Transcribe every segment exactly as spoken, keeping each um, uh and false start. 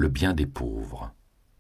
le bien des pauvres.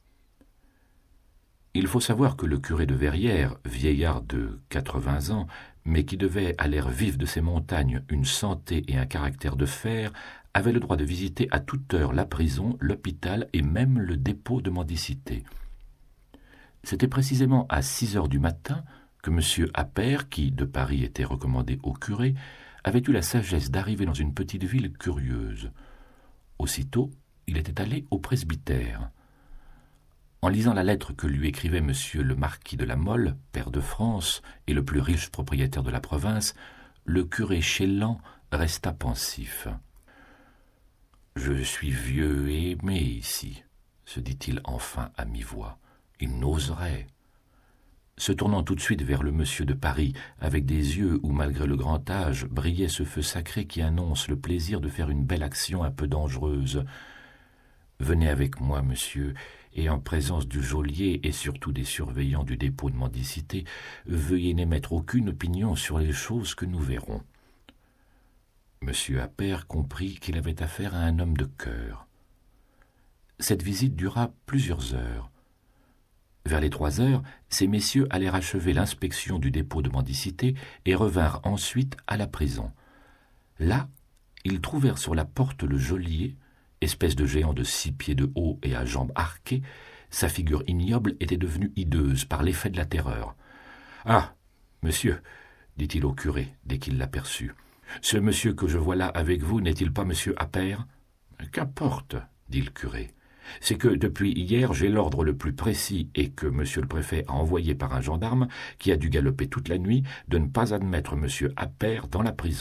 Il faut savoir que le curé de Verrières, vieillard de quatre-vingts ans, mais qui devait à l'air vif de ces montagnes une santé et un caractère de fer, avait le droit de visiter à toute heure la prison, l'hôpital et même le dépôt de mendicité. C'était précisément à six heures du matin que M. Appert, qui de Paris était recommandé au curé, avait eu la sagesse d'arriver dans une petite ville curieuse. Aussitôt, il était allé au presbytère. En lisant la lettre que lui écrivait M. le marquis de la Mole, pair de France et le plus riche propriétaire de la province, le curé Chélan resta pensif. « Je suis vieux et aimé ici, » se dit-il enfin à mi-voix. « Il n'oserait. » Se tournant tout de suite vers le monsieur de Paris, avec des yeux où, malgré le grand âge, brillait ce feu sacré qui annonce le plaisir de faire une belle action un peu dangereuse. « Venez avec moi, monsieur, et en présence du geôlier et surtout des surveillants du dépôt de mendicité, veuillez n'émettre aucune opinion sur les choses que nous verrons. » Monsieur Appert comprit qu'il avait affaire à un homme de cœur. Cette visite dura plusieurs heures. Vers les trois heures, ces messieurs allèrent achever l'inspection du dépôt de mendicité et revinrent ensuite à la prison. Là, ils trouvèrent sur la porte le geôlier, espèce de géant de six pieds de haut et à jambes arquées. Sa figure ignoble était devenue hideuse par l'effet de la terreur. « Ah, monsieur, dit-il au curé dès qu'il l'aperçut, ce monsieur que je vois là avec vous n'est-il pas monsieur Appert ? » « Qu'importe, dit le curé. C'est que depuis hier j'ai l'ordre le plus précis et que monsieur le préfet a envoyé par un gendarme qui a dû galoper toute la nuit de ne pas admettre monsieur Appert dans la prison. »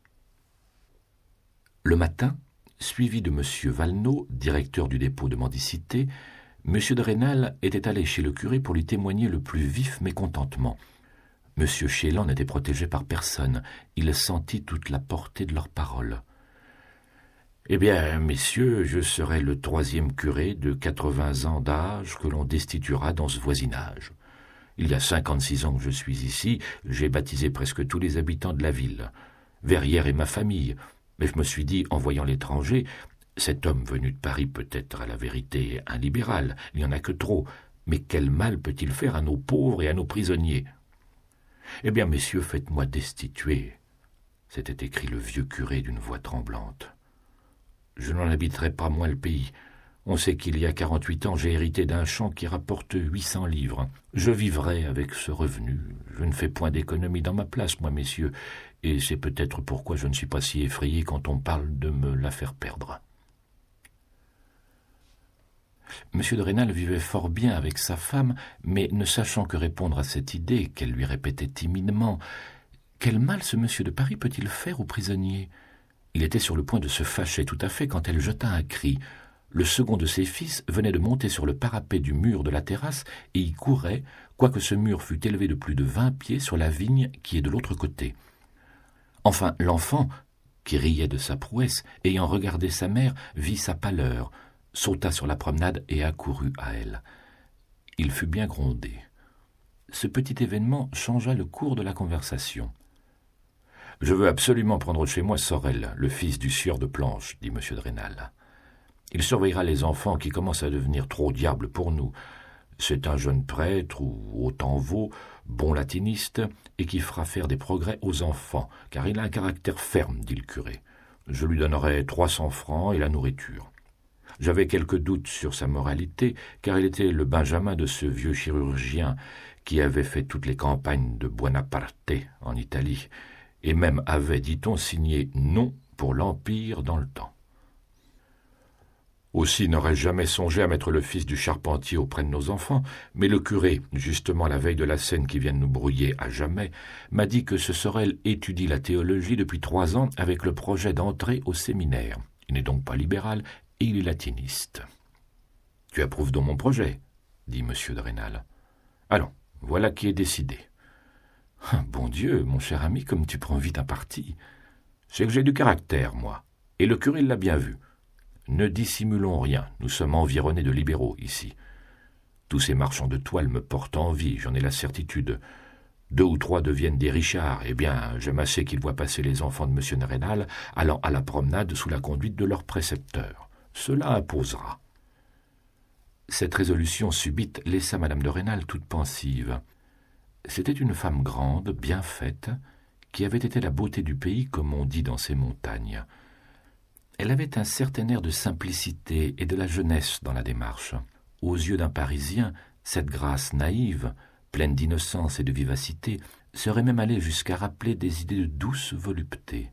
Le matin, suivi de monsieur Valenod, directeur du dépôt de mendicité, monsieur de Rênal était allé chez le curé pour lui témoigner le plus vif mécontentement. Monsieur Chélan n'était protégé par personne. Il sentit toute la portée de leurs paroles. « Eh bien, messieurs, je serai le troisième curé de quatre-vingts ans d'âge que l'on destituera dans ce voisinage. Il y a cinquante-six ans que je suis ici, j'ai baptisé presque tous les habitants de la ville. Verrières est ma famille, mais je me suis dit, en voyant l'étranger, cet homme venu de Paris peut être à la vérité un libéral, il n'y en a que trop, mais quel mal peut-il faire à nos pauvres et à nos prisonniers ? Eh bien, messieurs, faites-moi destituer, » s'était écrit le vieux curé d'une voix tremblante. « Je n'en habiterai pas moins le pays. On sait qu'il y a quarante-huit ans, j'ai hérité d'un champ qui rapporte huit cents livres. Je vivrai avec ce revenu. Je ne fais point d'économie dans ma place, moi, messieurs, et c'est peut-être pourquoi je ne suis pas si effrayé quand on parle de me la faire perdre. » Monsieur de Rênal vivait fort bien avec sa femme, mais ne sachant que répondre à cette idée qu'elle lui répétait timidement, « Quel mal ce monsieur de Paris peut-il faire aux prisonniers ?» Il était sur le point de se fâcher tout à fait quand elle jeta un cri. Le second de ses fils venait de monter sur le parapet du mur de la terrasse et y courait, quoique ce mur fût élevé de plus de vingt pieds sur la vigne qui est de l'autre côté. Enfin, l'enfant, qui riait de sa prouesse, ayant regardé sa mère, vit sa pâleur, sauta sur la promenade et accourut à elle. Il fut bien grondé. Ce petit événement changea le cours de la conversation. « Je veux absolument prendre chez moi Sorel, le fils du sieur de Planche, » dit M. de Rênal. « Il surveillera les enfants qui commencent à devenir trop diables pour nous. C'est un jeune prêtre, ou autant vaut, bon latiniste, et qui fera faire des progrès aux enfants, car il a un caractère ferme, dit le curé. Je lui donnerai trois cents francs et la nourriture. » J'avais quelques doutes sur sa moralité, car il était le benjamin de ce vieux chirurgien qui avait fait toutes les campagnes de Buonaparte en Italie, et même avait, dit-on, signé « non » pour l'Empire dans le temps. Aussi n'aurais-je jamais songé à mettre le fils du charpentier auprès de nos enfants, mais le curé, justement la veille de la scène qui vient de nous brouiller à jamais, m'a dit que ce Sorel étudie la théologie depuis trois ans avec le projet d'entrer au séminaire. Il n'est donc pas libéral, et il est latiniste. « Tu approuves donc mon projet ?» dit M. de Rênal. « Allons, voilà qui est décidé. » Ah, bon Dieu, mon cher ami, comme tu prends vite un parti. C'est que j'ai du caractère, moi, et le curé l'a bien vu. Ne dissimulons rien, nous sommes environnés de libéraux ici. Tous ces marchands de toile me portent envie, j'en ai la certitude. Deux ou trois deviennent des Richards, eh bien, j'aime assez qu'ils voient passer les enfants de M. de Rênal allant à la promenade sous la conduite de leur précepteur. Cela imposera. Cette résolution subite laissa madame de Rênal toute pensive. C'était une femme grande, bien faite, qui avait été la beauté du pays, comme on dit dans ces montagnes. Elle avait un certain air de simplicité et de la jeunesse dans la démarche. Aux yeux d'un Parisien, cette grâce naïve, pleine d'innocence et de vivacité, serait même allée jusqu'à rappeler des idées de douce volupté.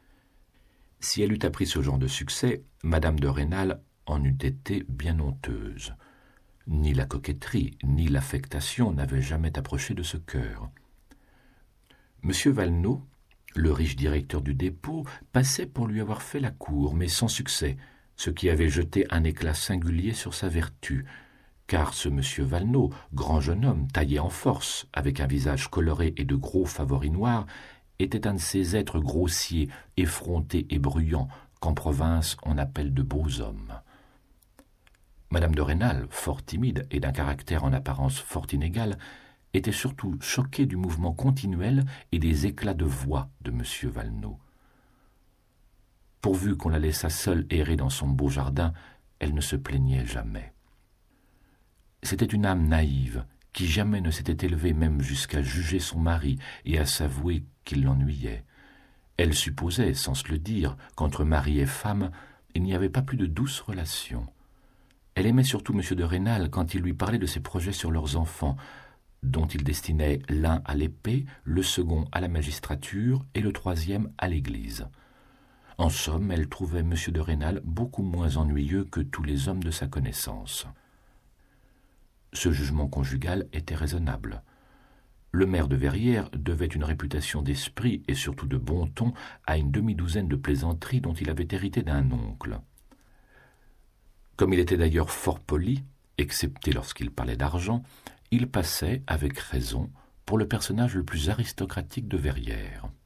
Si elle eût appris ce genre de succès, madame de Rênal en eût été bien honteuse. Ni la coquetterie, ni l'affectation n'avaient jamais approché de ce cœur. Monsieur Valenod, le riche directeur du dépôt, passait pour lui avoir fait la cour, mais sans succès, ce qui avait jeté un éclat singulier sur sa vertu, car ce monsieur Valenod, grand jeune homme, taillé en force, avec un visage coloré et de gros favoris noirs, était un de ces êtres grossiers, effrontés et bruyants, qu'en province on appelle de beaux hommes. Madame de Rênal, fort timide et d'un caractère en apparence fort inégal, était surtout choquée du mouvement continuel et des éclats de voix de monsieur Valenod. Pourvu qu'on la laissât seule errer dans son beau jardin, elle ne se plaignait jamais. C'était une âme naïve, qui jamais ne s'était élevée même jusqu'à juger son mari et à s'avouer qu'il l'ennuyait. Elle supposait, sans se le dire, qu'entre mari et femme, il n'y avait pas plus de douces relations. Elle aimait surtout M. de Rênal quand il lui parlait de ses projets sur leurs enfants, dont il destinait l'un à l'épée, le second à la magistrature et le troisième à l'Église. En somme, elle trouvait M. de Rênal beaucoup moins ennuyeux que tous les hommes de sa connaissance. Ce jugement conjugal était raisonnable. Le maire de Verrières devait une réputation d'esprit et surtout de bon ton à une demi-douzaine de plaisanteries dont il avait hérité d'un oncle. Comme il était d'ailleurs fort poli, excepté lorsqu'il parlait d'argent, il passait, avec raison, pour le personnage le plus aristocratique de Verrières.